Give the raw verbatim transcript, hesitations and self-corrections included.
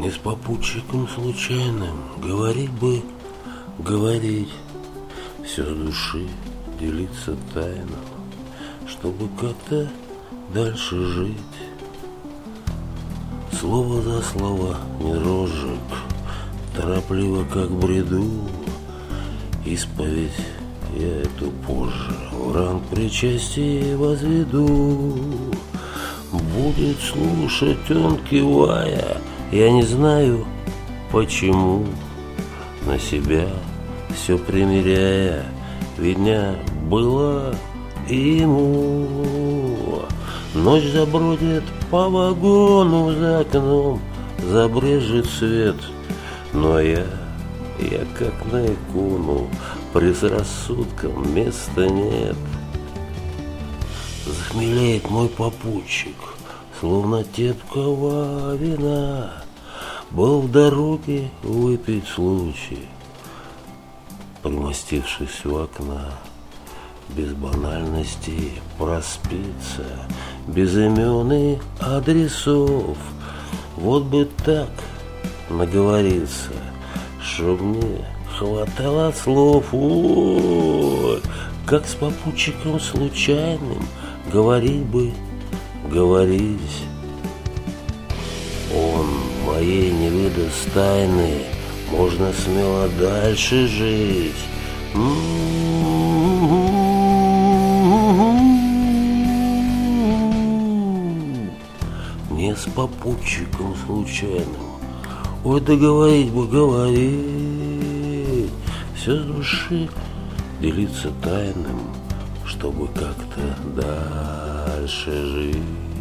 Не с попутчиком случайным говорить бы, говорить, все с души делиться тайну, чтобы как-то дальше жить. Слово за слово, не розжиг, торопливо как бреду. Исповедь я эту позже в ранг причастия возведу. Будет слушать он, кивая, я не знаю почему, на себя все примеряя, видня была и ему. Ночь забродит по вагону за окном, забрежет свет, но я, я как на икону, предрассудком места нет. Захмелеет мой попутчик, словно тепкого вина. Был в дороге выпить случай, примостившись у окна. Без банальностей проспится, без имен и адресов. Вот бы так наговориться, чтоб мне хватало слов. Ой, как с попутчиком случайным говорить бы, говорить. Он моей не выдаст тайны, можно смело дальше жить. Не с попутчиком случайным, ой, да говорить бы, говорить, все с души делиться тайным, чтобы как-то дальше жить.